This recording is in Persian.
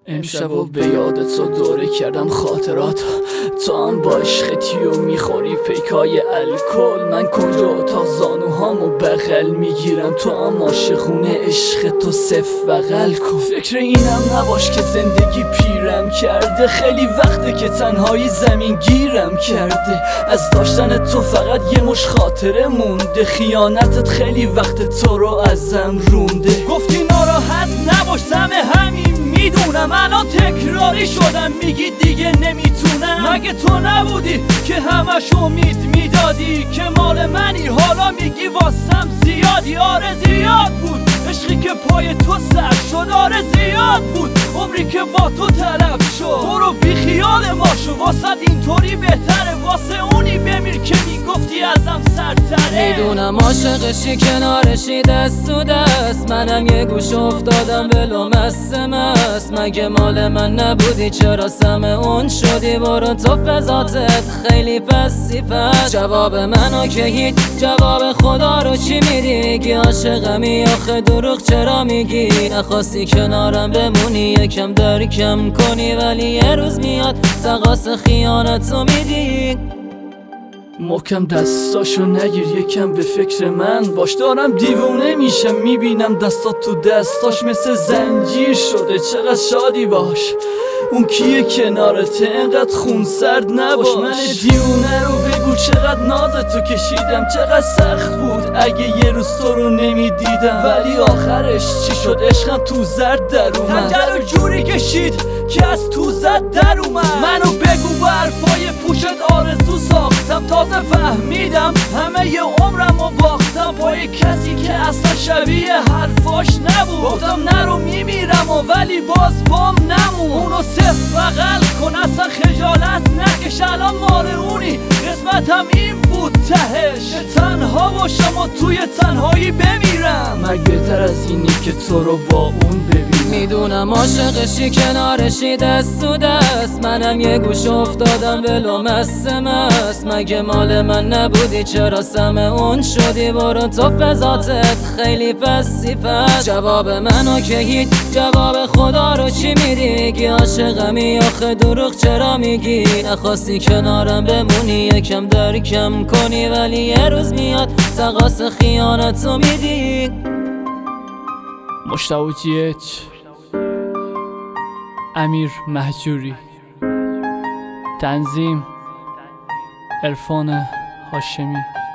امشب و به یاد تو دوره کردم خاطرات، تو هم با عشقتی و میخوری پیکای الکل. من کنج اتاق زانوهامو بغل میگیرم، تو هم عاشقونه عشق تو صف بغل کن. فکر اینم نباش که زندگی پیرم کرده، خیلی وقته که تنهایی زمین گیرم کرده. از داشتن تو فقط یه مش خاطره مونده، خیانتت خیلی وقت تو رو ازم رونده. گفتی ناراحت نباش سم همین میدونم، الان تکراری شدم میگی دیگه نمیتونم. مگه تو نبودی که همش امید میدادی که مال منی، حالا میگی واسم زیادی. آره زیاد بود عشقی که پای تو سر شد، آره زیاد بود عمری که با تو تلف شد. برو بی خیال ما شو، واسه اینطوری بهتره، واسه اونی بمیر که میگفتی ازم سرتره. میدونم عاشقشی کنارشی دست تو دست، منم یه گوش افتادم ولو مست. مگه مال من نبودی چرا سم اون شدی؟ برو تو فضاتت خیلی پسی پس. جواب منو که هیچ، جواب خدا رو چی میدی؟ عاشقمی آخه دروغ چرا میگی؟ نخواستی کنارم بمونی یکم درکم کنی، ولی یه روز میاد تقاص خیانتو میدی. محکم دستاشو نگیر یکم به فکر من باش، دارم دیوونه میشم میبینم دستات تو دستاش مثل زنجیر شده. چقدر شادی باش، اون کیه کنارته انقدر خون سرد نباش. من دیوونه رو بگو چقدر نازتو کشیدم، چقدر سخت بود اگه یه روز تو رو نمیدیدم. ولی آخرش چی شد؟ عشقم تو زرد در اومد، خنجر رو جوری کشید که از تو زد در اومد. منو بگو با حرفای پوشت آرزو ساختم، تازه فهمیدم همه ی عمرم و باختم با یه کسی که اصلا شبیه حرفاش نبود. گفتم نرو میمیرم و ولی باز بام نمون. اونو صف بغل کن اصلا خجالت نکش، الان مال اونی قسمتم این بود تهش، که تنها باشم و توی تنهایی بمیرم. مرگ بهتر از اینی که تو رو با اون ببینم. میدونم عاشقشی کنارشی دست تو دست، منم یه گوش افتادم ولو مست. مگه مال من نبودی چرا سم اون شدی؟ برو تو فضاتت خیلی پسی پس. جواب منو که هیچ، جواب خدا رو چی میدی؟ عاشقمی آخه دروغ چرا میگی؟ نخواستی کنارم بمونی یکم درکم کنی، ولی یه روز میاد تقاص خیانتو میدی. مشتاق جیچ، امیر مهجوری، تنظیم عرفان هاشمی.